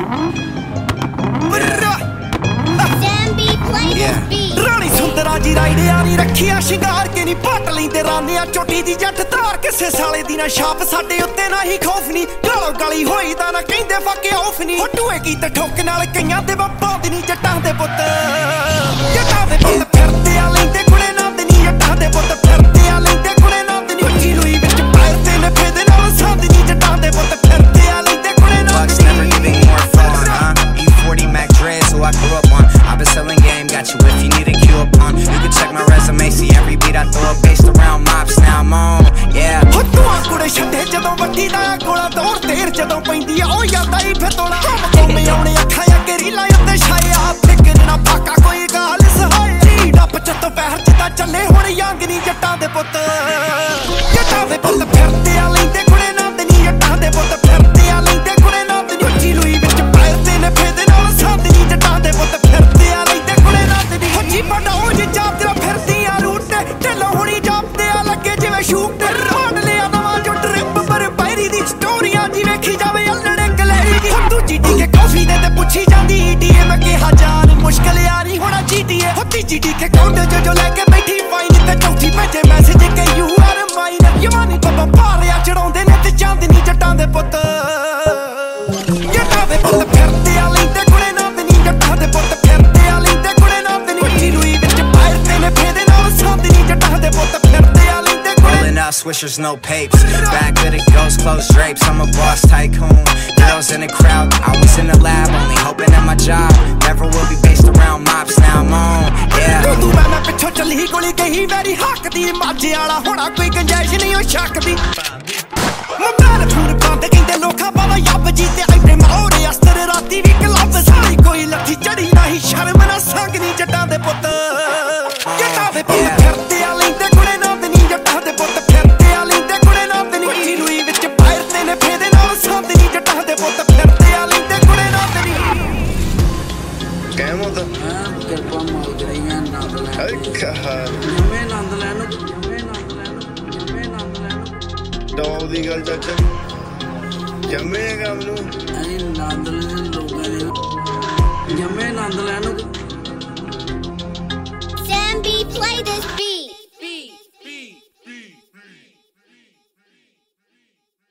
ਰਾਣੀ ਸੁੰਦਰਾ ਜੀ ਰਾਈਡਿਆ ਨੀ ਰੱਖਿਆ ਸ਼ਿੰਗਾਰ ਕੇ ਨੀ ਪੱਟ ਲੈਂਦੇ ਰਾਨਿਆ ਚੋਟੀ ਦੀ ਜੱਟ ਧਾਰ ਕਿਸੇ ਸਾਲੇ ਦੀ ਨਾ ਛਾਪ ਸਾਡੇ ਉੱਤੇ ਨਾ ਹੀ ਖੌਫ ਨੀ ਗਾਲੋ ਗਾਲੀ ਹੋਈ ਤਾਂ ਨਾ ਕਹਿੰਦੇ ਫੱਕ ਆਫ ਨੀ ਟੂਏ ਕੀਤੇ ਠੋਕ ਨਾਲ ਕਈਆਂ ਦੇ ਬਾਪਾਂ ਦੀ ਨੀ ਜੱਟਾਂ ਦੇ ਪੁੱਤ ਫਿਰਦੇ ਆ ਲੈਂਦੇ ਕੁੜੇ ਨੰਦ ਨੀ ਜੱਟਾਂ ਦੇ ਪੁੱਤ ਫਿਰਦੇ ਆ ਲੈਂਦੇ ਕੁੜੇ ਨੰਦ ਨੀ ਉੱਚੀ ਲੂਈ ਵਿੱਚ ਪੈਰ ਤੇ ਨਫੇ ਦੇ ਨਾਲ ਸੰਦ ਨੀ ਜੱਟਾਂ ਦੇ ਪੁੱਤ ਫਿਰਦੇ ਆ ਲੈਂਦੇ ਕੁੜੇ ਨੰਦ ਨੀ E40 Mac Dreads, who I grew up on. I've been selling game, got you if you need a cue upon. You can check my resume, see every beat I throw up based around mops. Now I'm on, yeah. ਹੁੱਤੂਆਂ ਕੁੜੇ ਛੱਡੇ ਜਦੋਂ ਵੱਡੀ ਦਾ ਕੋਲਾ ਦੌੜ ਤੇਰ ਜਦੋਂ ਪੈਂਦੀ ਆ ਉਹ ਜਾਂਦਾ ਹੀ ਫਿਰ ਤੋਲਾ ਕੋਮੇ ਆਉਣੇ ਅੱਖਾਂ ਅੱਗੇ ਰੀਲਾਂ ਉੱਤੇ ਛਾਇਆ ਫਿਕਰ ਨਾ ਫਾਕਾ ਕੋਈ ਗਾਲ ਸਹਾਇਆ ਰੀਡਾ ਪਚੱਤੋ ਪੈਰ ਜਿੱਦਾਂ ਚੱਲੇ ਹੁਣ ਯੰਗ ਨੀ ਜੱਟਾਂ ਦੇ ਪੁੱਤ ਫਿਰਦੇ ਆ ਲੈਂਦੇ ਕੁੜੇ ਨੰਦ ਨੀ ਜੱਟਾਂ ਦੇ ਪੁੱਤ ਫਿਰਦੇ ਆ ਲੈਂਦੇ ਕੁੜੇ ਨੰਦ ਨੀ ਉੱਚੀ ਲੂਈ ਵਿੱਚ ਪੈਰ ਤੇ ਨਫੇ ਦੇ ਨਾਲ ਸੰਦ ਨੀ ਜੱਟਾਂ ਦੇ ਪੁੱਤ ਫਿਰਦੇ ਆ ਲੈਂਦੇ ਕੁੜੇ ਨੰਦ ਨੀ ਉੱਚੀ ਵੱਡਾ ਉਹ ਜੀ ਜਾਪ ਤੇਰਾ ਫਿਰਦੀ ਆ ਰੂਟ ਤੇ ਢਿੱਲੋਂ ਹੁਣੀ ਜਾਪਦੇ ਆ ਲੱਗੇ ਜਿਵੇਂ ਸ਼ੂਕ ਤੇ ਰੋਡ ਲਿਆ ਨਵਾਂ ਜੋ ਟ੍ਰਿਪ ਪਰ ਪੈਰੀ ਦੀ ਸਟੋਰੀਆਂ ਜੀ ਵੇਖੀ ਜਾਵੇ ਅਲੜੇ ਗਲੇਰੀ ਦੀ ਹੁਣ ਦੂਜੀ ਡੀ ਕੇ ਕਾਫੀ ਦੇ ਤੇ ਪੁੱਛੀ ਜਾਂਦੀ ਡੀਏ ਮੈਂ ਕਿਹਾ ਜਾਨ ਮੁਸ਼ਕਲ ਯਾਰੀ ਹੋਣਾ ਜੀਟੀਏ ਹੁੱਤੀ ਜੀ ਡੀ ਕੇ ਕਾਊਂਟਰ ਜੋ ਲੈ ਕੇ ਬੈਠੀ ਫਾਈਨ ਤੇ ਚੌਥੀ ਭੇਜੇ ਮੈਸੇਜ ਕਿ ਯੂ ਆਰ ਮਾਈਨ ਯਵਾਨੀ ਬੱਬਾ ਭਾਰਿਆ ਚੜਾਉਂਦੇ ਨੇ ਤੇ ਚਾਂਦਨੀ ਜੱਟਾਂ ਦੇ ਪੁੱਤ ਫਿਰਦੇ ਆ ਲੈਂਦੇ ਕੁੜੇ ਨੰਦ ਨੀ ਜੱਟਾਂ ਦੇ ਪੁੱਤ ਫਿਰਦੇ ਆ ਲੈਂਦੇ ਕੁੜੇ ਨੰਦ ਨੀ ਉੱਚੀ ਲੂਈ ਵਿੱਚ ਪੈਰ ਤੇ ਨਫੇ ਦੇ ਨਾਲ ਸੰਦ ਨੀ ਜੱਟਾਂ ਦੇ ਪੁੱਤ ਫਿਰਦੇ ਆ ਲੈਂਦੇ Rolling up swishers, no papes. Back with it goes, close drapes. I'm a boss tycoon. Girls in the crowd, always in the lab, only hoping that my job never will be based around mops. Now I'm on, yeah. ਤੂੰ ਮੈਂ ਪਿੱਛੋਂ ਚੱਲੀ ਗੋਲੀ ਕਹੀ very ਹੱਕਦੀ ਮਾਝੇ ਵਾਲਾ ਹੋਣਾ ਕੋਈ ਗੰਜਾਇਸ਼ ਨਹੀਂ ਉਹ ਛੱਕਦੀ ਮੋਬਾਈਲ ਫੋਨ ਬੰਦ ਕਹਿੰਦੇ ਲੋਕਾਂ ਬਾਵਾ ਯੱਬ ਜੀ ਤੇ ਐਡੇ ਮੋਰੇ ਅਸਤਰ ਰਾਤੀ ਵੀ ਕਲੱਬ ਸਾਰੀ ਕੋਈ ਲੱਥੀ ਚੜੀ ਨਹੀਂ ਸ਼ਰਮ ਨਾ ਸੰਗ ਨੀ ਜੱਟਾਂ ਦੇ ਪੁੱਤ ਫਿਰਦੇ ਆ ਲੈਂਦੇ ਕੁੜੇ ਨੰਦ ਨੀ ਜੱਟਾਂ ਦੇ ਪੁੱਤ ਫਿਰਦੇ ਆ ਲੈਂਦੇ ਕੁੜੇ ਨੰਦ ਨੀ ਉੱਚੀ ਲੂਈ ਵਿੱਚ ਪੈਰ ਤੇ ਨਫੇ ਦੇ ਨਾਲ ਸੰਦ ਨੀ ਜੱਟਾਂ ਦੇ ਪੁੱਤ ਫਿਰਦੇ ਆ ਲੈਂਦੇ ਕੁੜੇ ਨੰਦ ਨੀ ਕਹਿਮ ਹੁੰਦਾ ਕਿਰਪਾ ਮਾਲ ਕਰੀਆਂ ਨੰਦ ਲੈ ਜਮੇ ਨੰਦ ਲੈਣ ਟੌਪ ਦੀ ਗੱਲ ਚਾਚਾ ਜੰਮੇ ਕੰਮ ਨੂੰ ਅਸੀਂ ਨੰਦ ਲੈਣ ਲੋਕਾਂ ਦੇ ਜਮੇ ਨੰਦ ਲੈਣ Sam B, play this beat.